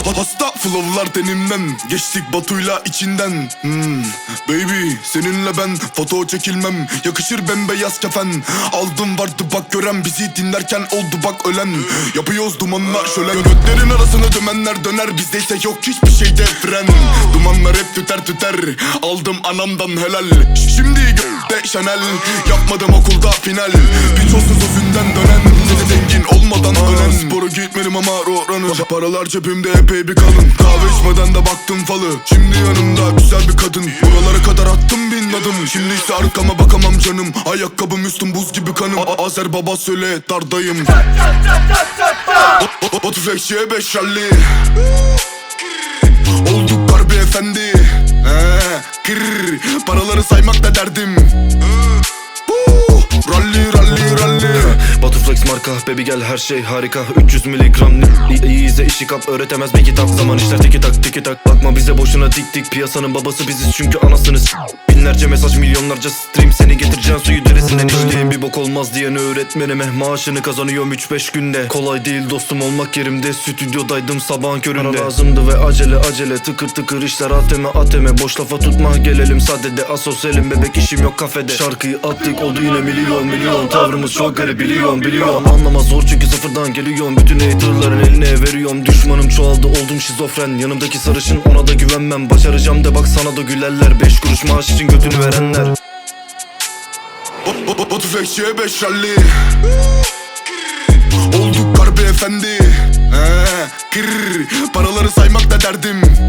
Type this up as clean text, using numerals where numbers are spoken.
Hasta flow'lar tenimden, geçtik Batu'yla içinden. Baby seninle ben foto çekilmem, yakışır bembeyaz kefen. Aldım vardı bak gören, bizi dinlerken oldu bak ölen. Yapıyoruz dumanla şölen, göklerin arasını dümenler döner. Bizdeyse yok hiçbir şeyde fren. Dumanlar hep tüter tüter, aldım anamdan helal. Şimdi gökte Chanel, yapmadım okulda final. Birçoğsuz özünden dönen, seni zengin olmadan ölen. Spora gitmedim ama roranır, paralar cebimde epey bir kalın. Kahve içmeden de baktım falı, şimdi yanımda güzel bir kadın. Buralara kadar attım bin adım, şimdi ise arkama bakamam canım. Ayakkabım üstüm buz gibi kanım. Azer baba söyle dardayım. Batu Flex'e 5 rally, olduk harbi efendi. Kırr, paraları saymak da derdim. Rally rally rally. Batu Flex marka, baby gel her şey harika. 300 miligram iyi izle, işi kap, öğretemez bir kitap. Zaman işler tiki tak tiki tak, bakma bize boşuna dik dik. Piyasanın babası biziz çünkü anasınız. Binlerce mesaj, milyonlarca stream, seni getireceğim suyu derisinden içtiğim. Bir bok olmaz diyen öğretmenime, maaşını kazanıyorum 3-5 günde. Kolay değil dostum olmak yerimde, stüdyodaydım sabahın köründe. Para lazımdı ve acele acele, tıkır tıkır işler ateme ateme. Boş lafa tutma gelelim sadede, asosyalim bebek işim yok kafede. Şarkıyı attık oldu yine milyon milyon, tavrımız çok garip biliyorum. Anlamaz zor çünkü sıfırdan geliyorum, bütün haterların eline veriyorum. Düşmanım çoğaldı oldum şizofren, yanımdaki sarışın ona da güvenmem. Başaracağım de bak sana da gülerler, 5 kuruş maaş için götünü verenler. Batu Flex'e 5 rally, olduk harbi efendi. Kırr, paraları saymak da derdim.